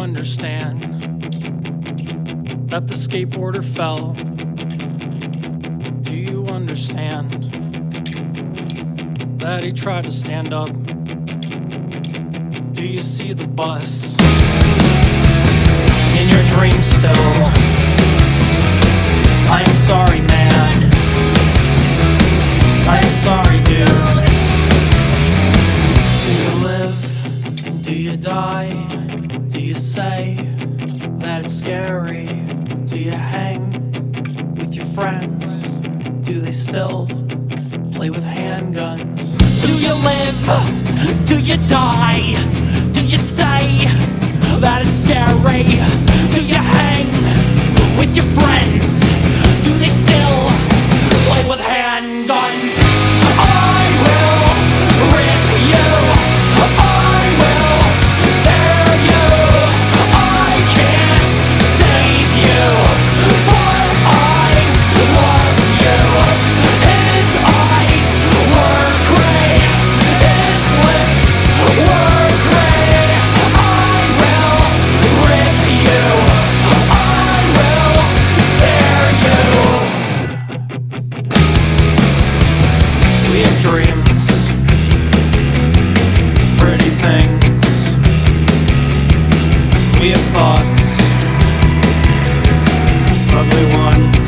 understand that the skateboarder fell? Do you understand that he tried to stand up? Do you see the bus in your dreams still? I am sorry, man. I am sorry, dude. Do you live? Do you die? Do you say that it's scary? Do you hang with your friends? Do they still play with handguns? Do you live? Do you die? Do you say that it's scary? Do you hang with your friends? Do they still play with handguns? I will rip you. I will tear you. I can't save you, but I love you. His eyes were gray. His lips were gray. I will rip you. I will tear you. We have dreams, pretty things. We have thoughts, ugly ones.